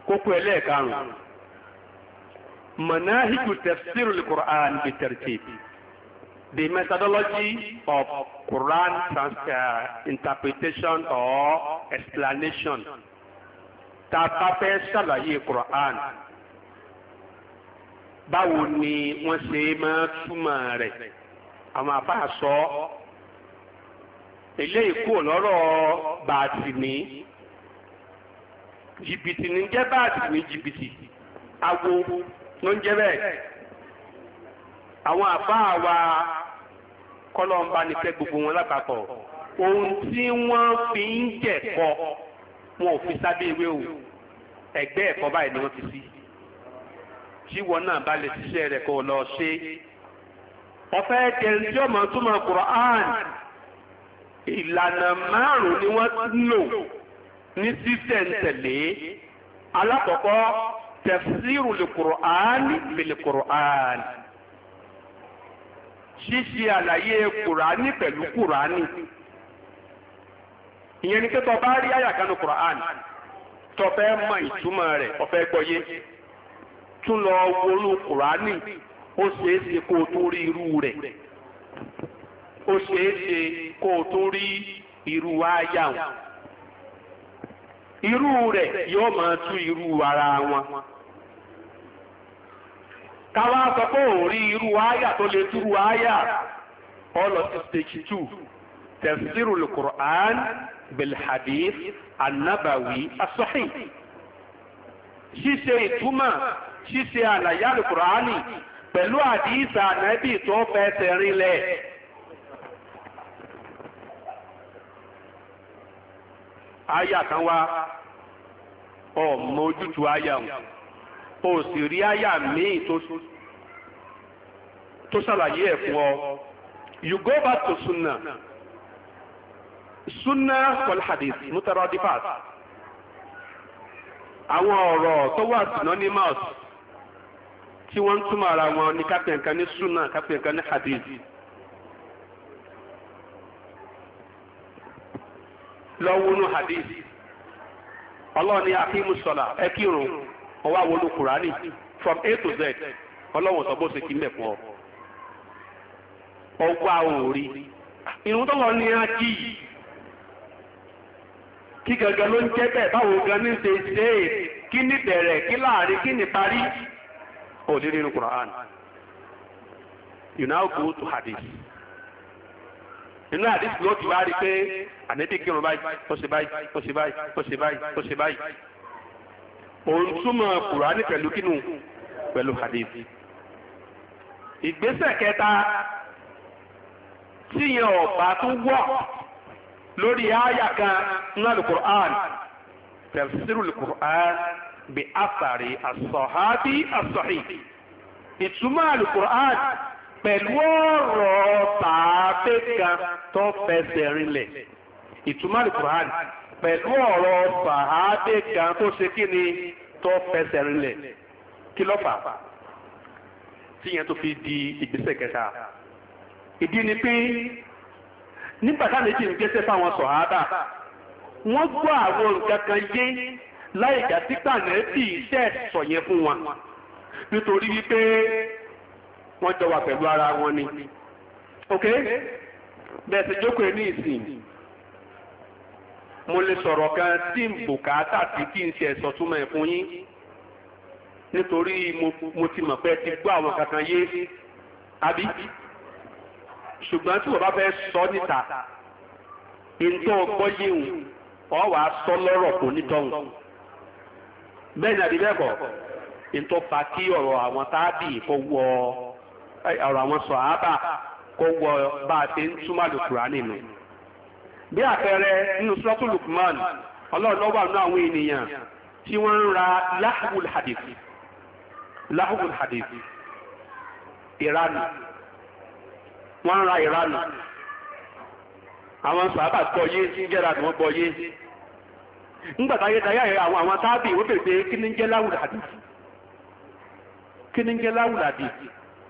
kókó ẹlẹ́ẹ̀karùn-ún manahiju tafsir al-Quran bi-tartib, the methodology of Quran interpretation or explanation. Tá a bá fẹ́ ṣàlàyé Quran, báwo ni wọ́n ṣe máa túmọ̀ rẹ̀? Àwọn àfáà sọ eléyìí kúrò lọ́rọ̀ bàtìní. Jìbìtì ní jẹ́ bàtìní jìbìtì, awo ló ń jẹ́ bẹ́ẹ̀. Àwọn àfáà wa kọ́lọ́mbà ní kẹ́ gbogbo wọn lápapọ̀, ohun tí wọ́n fi ń jẹ̀kọ́ wọn ò fi sábẹ́ ewé o, ẹgbẹ́ ẹ̀kọ́ báyìí ni wọ́n fi sí. Tí wọn náà bá lè ṣiṣẹ́ rẹ̀ kó lọ ṣe. Ọ̀fẹ́ kẹrin tí ọmọ túmọ̀ Quran, ìlànà márùn-ún ni wọ́n lò ní sísẹ̀ntẹ̀lé. Alákọ̀ọ́kọ́ tafsiru l-Quran bil-Quran, ṣíṣe àlàyé Kùránì pẹ̀lú Kùránì. Ìyẹn ni pé tó bá rí àyà kan ní Quran tó fẹ́ mọ ìtumọ̀ rẹ̀, ó fẹ́ gbọ́yé, tún lọ wọnú Kùránì, ó ṣeéṣe kó o tó rí irú rẹ̀, ó ṣeéṣe kó o tó rí irú àyà wọn. Irú rẹ̀ yóò máa tú irú ara wọn. Káwá sọ pé ò rí irú àyà tó lè túrú àyà, ó lọ sí stage 2, tafsirul Qur'an bil hadith an-nabawi as-sahih. Ṣíṣe ìtumọ̀, ṣíṣe àlàyé al-Qur'ani pẹ̀lú àdíìsì Ànábì tó fẹsẹ̀ rinlẹ̀. Àyà kan wá, ọmọ ojútùú àyà wọn, o sì rí àyà míì tó ṣàlàyé ẹ̀ fún ọ. You go back to Sunnah. Sunnah wal hadith mutaradifat. Àwọn ọ̀rọ̀ tó wà synonymous tí wọ́n ń túmọ̀ ara wọn ní kápẹ́ nǹkan ní Sunnah, kápẹ́ nǹkan ní hadith. Lọ́wọ́nú hadith, Allah ní aqimu ssalah, ẹ kírun, ó wá wọnú Kùránì from A to Z, Ọlọ́run sọ bó ṣe kí mẹ́fún ọ. Ọgbà òòrí ìrun tó lọ ní ájí kí gangan ló ń jẹ́ bẹ́ẹ̀, báwo gan ní ṣe ṣe é, kí ní bẹ̀rẹ̀, kí láàrin, kí ní parí, ò lè nínú Quran. You now go to hadith. Inú hadith ló ti wá rí pé Ànábì kírun báyìí, ó ṣe báyìí, ó ṣe báyìí, ó ṣe báyìí, ó ṣe báyìí. Òun túmọ̀ Quran pẹ̀lú kínú, pẹ̀lú hadith. Ìgbésẹ̀ kẹta tí yẹn ọ̀bá tó wọ́ lórí àyà kan nínú al-Qur'an, tafsiru al-Qur'an bi athari as-sahabi as-sahih. Ìtumọ̀ al-Qur'an pẹ̀lú ọ̀rọ̀ tàbí kan tó fẹsẹ̀ rinlẹ̀. Ìtumọ̀ al-Qur'an pẹ̀lú ọ̀rọ̀ sàhábé kan tó ṣe kí ni tó fẹsẹ̀ rinlẹ̀. Kí ló fà tí yẹn tó fi di ìgbésẹ̀ kẹta? Ìdí ni pé nígbàtá lè jí ń gbéṣẹ́ fáwọn sọ̀hábà, wọ́n gbọ́ àwọn nǹkan kan yé láì jà sí pàǹdẹ́bì iṣẹ́ sọ̀yẹn fún wọn, nítorí wípé wọ́n jọ wà pẹ̀lú ara wọn ni. Ok? Bẹ́ẹ̀ sì jókòó ní ìsìn, mo lè sọ̀rọ̀ kan tí ń bùkátà sí kí n ṣe ẹ̀sọ̀ túmọ̀ ẹ̀ fún yín, nítorí mo ti mọ̀ pé ti gbọ́ àwọn kankan yé, àbí? Ṣùgbọ́n tí wọ́n bá fẹ́ sọ níta, ìntọ́ ọgbọ́ yéhùn, ọ wà sọ lọ́rọ̀ kò nítọ́hùn. Bẹ́ẹ̀ ni àbí bẹ́ẹ̀ kọ́, ìntọ́ fa kí ọ̀rọ̀ àwọn tábì kó wọ ọ̀rọ̀ àwọn sọ̀hábà kó wọ bá a ṣe ń túmọ̀ Al-Kùránì nù. Bí àpẹẹrẹ nínú Suratul Luqman, Ọlọ́run ló wà nínú àwọn ènìyàn tí wọ́n ń ra lahwul hadith, ìranù. Wọ́n ń ra ìranù. Àwọn sàábà gbọ́ yé tí ń jẹ́ra wọ́n gbọ́ yé. Nígbàtayé àwọn tábì wọ́n bèèrè pé kí ní jẹ́ lahwul hadith? Kí ní jẹ́ lahwul hadith?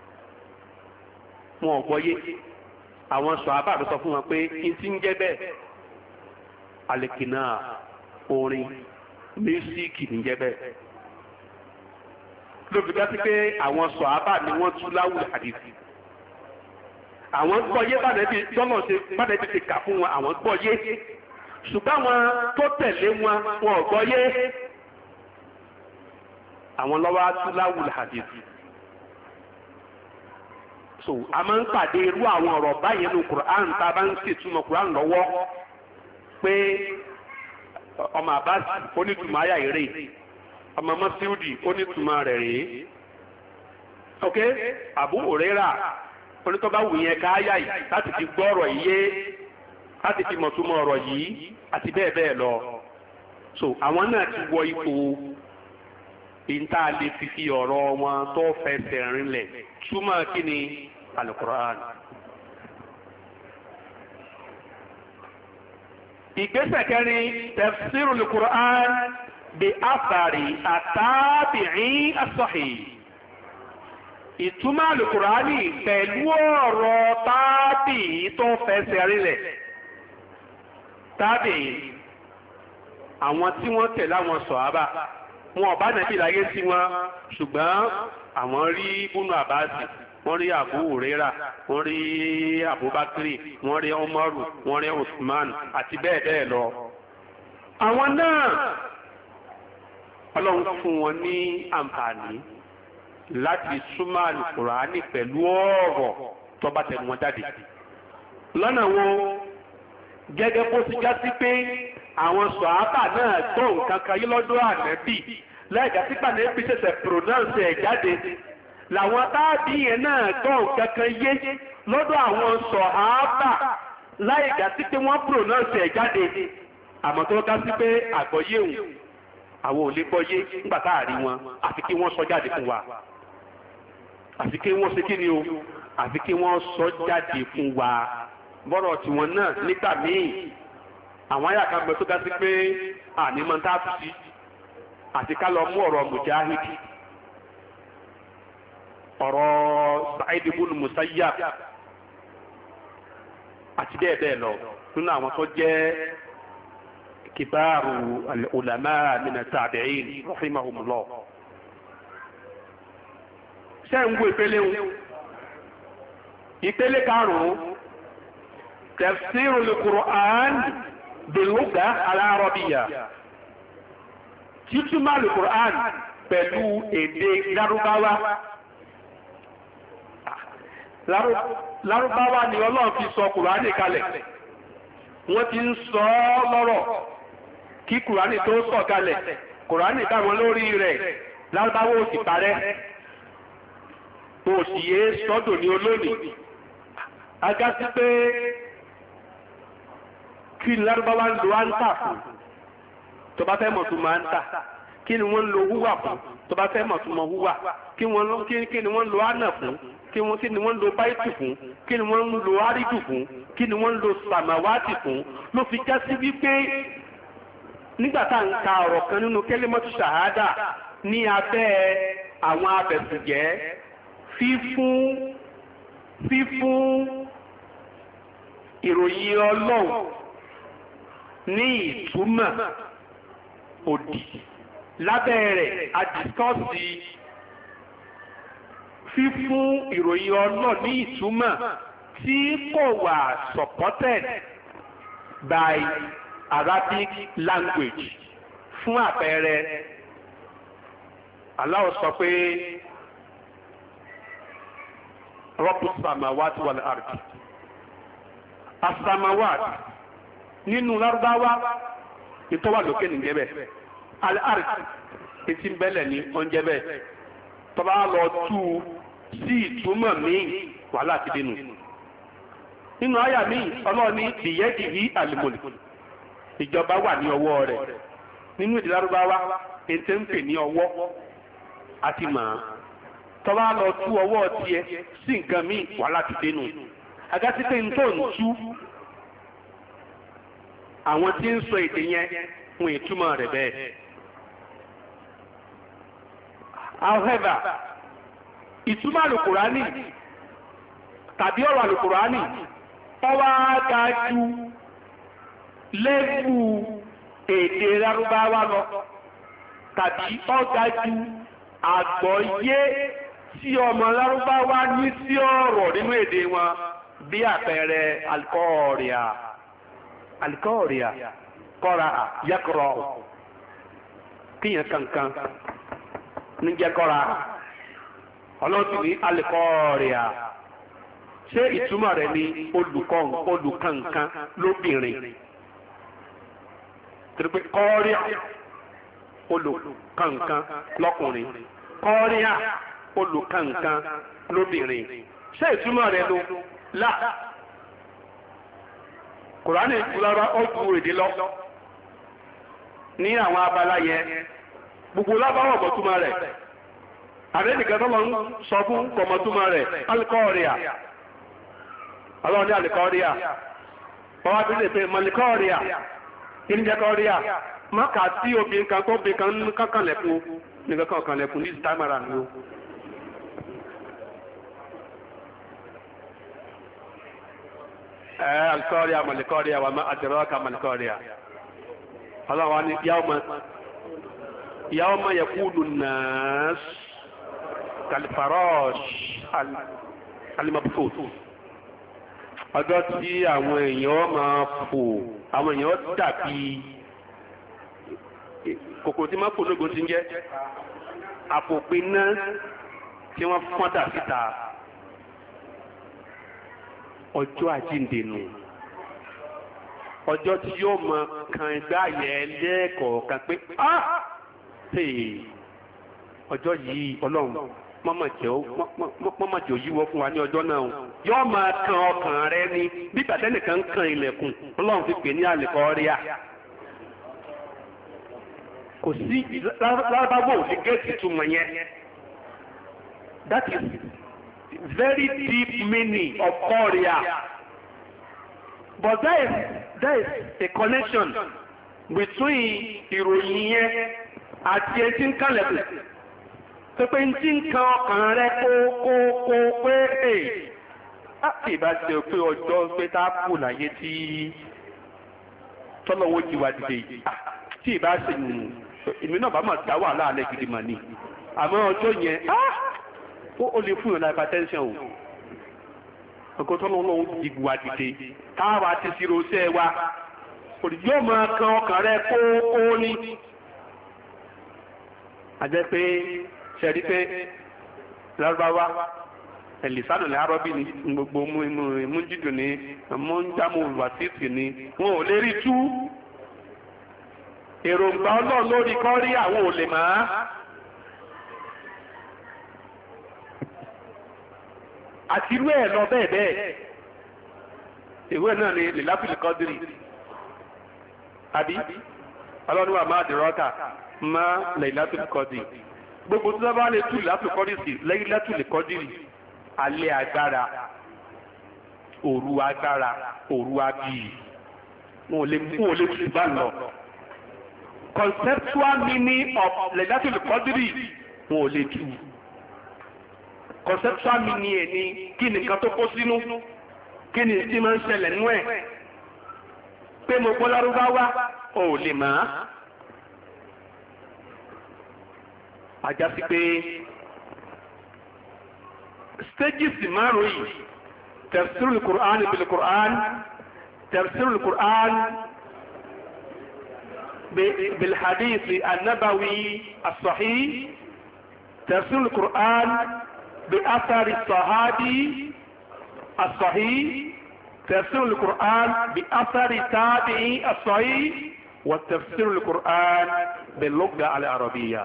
Wọn ò gbọ́ yé. Àwọn sàábà ló sọ fún wọn pé kí tí ń jẹ́ bẹ́ẹ̀, alìkìnà orin, mísíkì níjẹ́ bẹ́ẹ̀ ló fi dá sí pé àwọn sọ̀hábà ni wọ́n tú láwùl hadithi àwọn gbọ́yé bánẹ́bí tọ́lọ̀ ṣe bánẹ́bí ti kà fún wọn àwọn gbọ́yé ṣùgbọ́n àwọn tó tẹ̀lé wọn wọn ò gbọ́yé àwọn lọ́wọ́ tú láwùl hadithi so a máa ń pàdé irú àwọn ọ̀rọ̀ báyẹn ní Qur'an tá a bá ń ṣètúmọ̀ Qur'an lọ́wọ́ pé ọmọ Abbas onítùmọ̀ ayà eré ọmọ Masudi onítùmọ̀ rẹ̀ rèé ok Abu Huraira onítọ́ba wù yẹn ká ayà yìí láti fi gbọ́ ọ̀rọ̀ yìí yé láti fi mọ̀túmọ̀ ọ̀rọ̀ yìí àti bẹ́ẹ̀ bẹ́ẹ̀ lọ so àwọn náà ti wọ ipò ìta lè fi ọ̀rọ̀ wọn tó fẹsẹ̀ rinlẹ̀ túmọ̀ kí ni Al-Qur'an. ìgbésẹ̀ kẹrin tafsirul Qur'an bi athari at-tabi'i as-sahih. ìtumọ̀ Al-Qur'ani pẹ̀lú ọ̀rọ̀ tábìí tó fẹsẹ̀ rinlẹ̀. tábìí àwọn tí wọ́n tẹ̀lé àwọn sọ̀hábà wọn ọba nàbí láyé sí wọn ṣùgbọ́n àwọn rí Ibnu Àbáàsì wọ́n rí Abu Huraira wọ́n rí Abubakar wọ́n rí Umaru wọ́n rí Usman àti bẹ́ẹ̀ bẹ́ẹ̀ lọ. àwọn náà Ọlọ́run fún wọn ní àǹfààní láti súnmọ́ Al-Qur'ani pẹ̀lú ọ̀rọ̀ tó bá tẹnu wọn jáde. lọ́nà wo gẹ́gẹ́ bó ti já sí pé àwọn sọ̀hábà náà tó nǹkan kan yí lọ́dọ̀ ànábì lẹ́ẹ̀dá tí pàdánù ṣẹ̀ṣẹ̀ pronounce ẹ̀ jáde làwọn táàbí yẹn náà tó nǹkan kan yé lọ́dọ̀ àwọn sọ̀hábà láìdá tí pé wọ́n pronounce ẹ̀ jáde àmọ́ tó ká sí pé àgbọ́yé òun àwọn ò lè gbọ́yé nígbà tá a rí wọn àfi kí wọ́n sọ jáde fún wa àfi kí wọ́n ṣe kí ni o àfi kí wọ́n sọ jáde fún wa bọ́rọ̀ tiwọn náà nígbà míì àwọn àyà kan gbẹ tó dá sí pé àní máa ń tá a fi sí àti ká lọ mú ọ̀rọ̀ Mujahid ọ̀rọ̀ Sa'id ibn Musayyab àti bẹ́ẹ̀ bẹ́ẹ̀ lọ nínú àwọn tó jẹ́ kibaru al-ulama min at-tabi'in rahimahumullah. ṣé ń wo ìpele wọn ìpele karùn-ún tafsirul Qur'an باللغة العربية títúmọ̀ Al-Qur'an pẹ̀lú èdè Lárúbáwá Lárúbáwá ni Ọlọ́run fi sọ Kùránì kalẹ̀ wọ́n ti ń sọ ọ́ lọ́rọ̀ kí Kùránì tó sọ̀ kalẹ̀ Kùránì dáwọn lórí rẹ̀ Lárúbáwá ò sì parẹ́ òsì yé sọ́dọ̀ ní olónìí agásí pé kí ni Lárúbáwá ń lo áńtà fún tó bá fẹ́ mọ̀ tó máa ń tà kí ni wọ́n ń lo húwà fún tó bá fẹ́ mọ̀ tó mọ̀ húwà kí ni wọ́n ń lo ánà fún kí ni wọ́n ń lo báìtì fún kí ni wọ́n ń lo árídù fún kí ni wọ́n ń lo sàmàwátì fún ló fi já sí wípé nígbà tá à ń ka ọ̀rọ̀ kan nínú kẹ́lẹ́mọ́tù ṣàhádà ní abẹ́ àwọn abẹ̀sùjẹ́ fífún ìròyìn Ọlọ́run ní ìtumọ̀ òdì lábẹ́ rẹ̀ a dìskọ́sì fífún ìròyìn Ọlọ́run ní ìtumọ̀ tí kò wà supported by Arabic language fún àpẹẹrẹ Allah sọ pé Rabbus samawati wal ardi as-samawati nínú Lárúbáwá ìtọ́wà lókè nìjẹ́ bẹ́ẹ̀ al-ard etí bẹ́lẹ̀ ní oúnjẹ bẹ́ẹ̀ tọ́ba lọ tú sí ìtumọ̀ míì wàhálà ti dénú nínú àyà míì ọlọ́ọ̀ni biyadihi al-mulk ìjọba wà ní ọwọ́ rẹ̀ nínú èdè Lárúbáwá ètè ń pè ní ọwọ́ àti màá tọ́ba lọ tú ọwọ́ tiẹ̀ sí nǹkan míì wàhálà ti dénú agasi pé n tó ń tú àwọn tí ń sọ èdè yẹn fún ìtumọ̀ rẹ̀ bẹ́ẹ̀. however ìtumọ̀ Al-Qur'ani tàbí ọ̀rọ̀ Al-Qur'ani ọwọ́ agájú lẹ́bù èdè Lárúbáwá lọ tàbí ọ̀gá ju àgbọ́yé tí ọmọ lárúbáwá ní sí ọ̀rọ̀ nínú èdè wọn bí àpẹẹrẹ alikọ́ọ̀rìà kọ́ra yẹ́kọ̀rọ̀ kíyàn kankan níjẹ́ kọ́ra ọlọ́sìn ní alikọ́ọ̀rìà ṣé ìtumọ̀ rẹ̀ ni olùkankan lóbìnrin tìrìpé kọ́ọ̀rìà olùkankan lọ́kùnrin kọ́ọ̀rìà olùkankan lóbìnrin ṣé ìtumọ̀ rẹ̀ ló là kùránì ìtura ọdún èdè lọ ní àwọn abala yẹn gbogbo lábáwọ̀ bọ̀túmọ̀ rẹ̀ àbẹ́nìkan tó lọ ń sọ fún kọ̀mọ̀túmọ̀ rẹ̀ alikọ́ọ̀rìà ọlọ́run ní alikọ́ọ̀rìà ọwọ́ bí lè pe malikọ́ọ̀rìà kí ní jẹ́ kọ́ọ̀rìà má kà sí obìnrin kan tó obìnrin kan kankanlẹ̀kùn nìkan kankanlẹ̀kùn ní ìsìtámàrà ni ó. alikọ́ọ̀rìà malikọ́ọ̀rìà wà má adraka malikọ́ọ̀rìà ọlọ́run ní yawma yakunu an-nas kalfarash al-mabthut ọjọ́ tí àwọn èèyàn máa fò àwọn èèyàn dàbí kòkòrò tí máa fò lóògùn ti ń jẹ́ àpòpin náà tí wọ́n fọ́n dà síta ọjọ́ àjíǹde nù ọjọ́ tí yóò mọ kan ẹgbẹ́ àyẹ̀ lẹ́ẹ̀kọ̀ọ̀kan pé ọjọ́ yìí ọlọ́run mọ́mọ́ jẹ́ òyíwọ́ fún wa ní ọjọ́ náà yóò máa kan ọkàn rẹ ní bí gbàtẹ́nìkan kan ilẹ̀kùn ọlọ́run fi pè ní àlìkọ́ríà kò sí lárábáwò ní géètì túmọ̀ yẹn that is very deep meaning of Korea but there is a connection between ìròyìn yẹn àti etí ń kálẹ̀kùn pépé ń tí ń kan ọkàn rẹ kó pé láti ìbá ṣe pé ọjọ́ pé tá a kù láyé tí tọ́lọ́wọ́ jí wa dìde tí ìbá ṣe nù èmi náà bá máa dá wàhálà alẹ́ gidi mà ní àmọ́ ọjọ́ yẹn ó lè fún ìrìnà hypertension o ọkọ̀ tọ́lọ́wọ́ jí wa dìde táwa ti ṣírò ṣẹ́ wa òdì yóò máa kan ọkàn rẹ kó ní àjẹ́ pé ṣẹ̀rí pé lárúbáwá ẹ̀lìsánù ní arọ́bí ní gbogbo mú jídùn ní mú ń jámù wàsíìsì ní wọn ò lè rí tú èròǹgbà ọlọ́run lórí kọ́rí àwọn ò lè máa àti irú ẹ̀ lọ bẹ́ẹ̀ bẹ́ẹ̀ ìwé náà ni lìláfìlì kọ́dírì àbí ọlọ́run wà máa dìrọ́kà má lìláfìlì kọ́dírì gbogbo tí wọ́n bá lè tú lìláfìlì kọ́dírì sí lìláfìlì kọ́dírì alẹ́ agbára òru agbára òru abiyì wọn ò lè tù bá lọ conceptual meaning of lìláfìlì kọ́dírì wọn ò lè tù conceptual meaning ẹ̀ ní kí nìkan tó kó sínú kí ni tí máa ń ṣẹlẹ̀ nú ẹ̀ pé mo gbọ́ lárúbáwá ò lè mọ̀ á àjásí pé stages márùn yìí tafsirul Qur'an bil Qur'an tafsirul Qur'an bil hadith an-nabawi as-sahih tafsirul Qur'an bi athari as-sahabi الصحيح تفسير القرآن بأثر تابعي الصحيح وتفسير القرآن باللغة العربية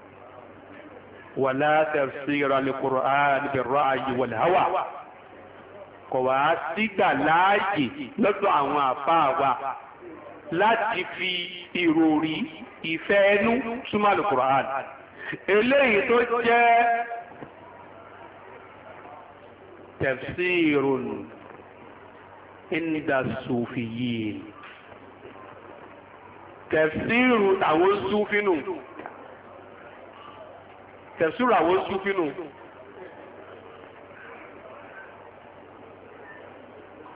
ولا تفسير القرآن بالرأي والهوى kọ̀wá sígbà láàyè lọ́dọ̀ àwọn àfáà wa láti fi ìròrí ìfẹ́ ẹnu súnmọ́ Al-Qur'an eléyìí tó jẹ́ تفسير عند الصوفيين تفسير àwọn Sufi nù تفسير àwọn Sufi nù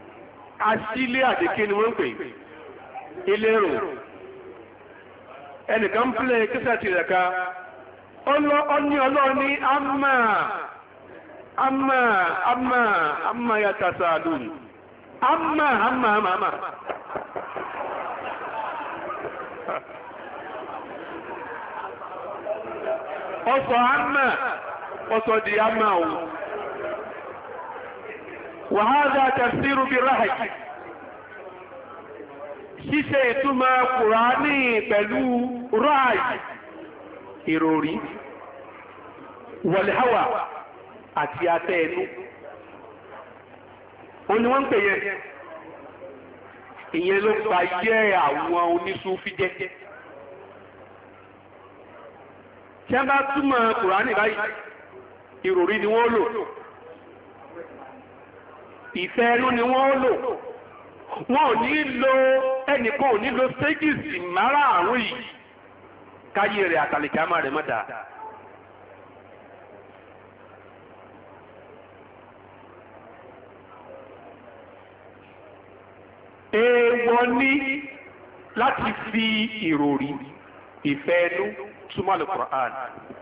asílé àdéké ni wọ́n pè ilérò ẹnìkan ń pílẹ̀ kíṣàtì rẹ̀ ká ó ní ọlọ́run ní amma yatasalun amma ọsọ amma ọsọ di amma o wa hadha tafsiru birahj ṣíṣe ìtumọ̀ Kùránì pẹ̀lú ráì ìròrí wal-hawa àti atẹ́ ẹnu ó ní wọ́n ń pè yẹ ìyẹn ló pa yẹ́ àwọn onísúfí jẹ́ tí a bá túmọ̀ Kùránì báyìí ìròrí ni wọ́n lò ìfẹ́ ẹnu ni wọ́n lò wọn ò ní lo ẹnìkan ò ní lo stages márààrún yìí káyé rẹ̀ àtàlìkámà rẹ̀ mọ́ta. Èèwọ̀ ní láti fi ìròrí ìfẹ́ ẹnu túmọ̀ Al-Qur'an.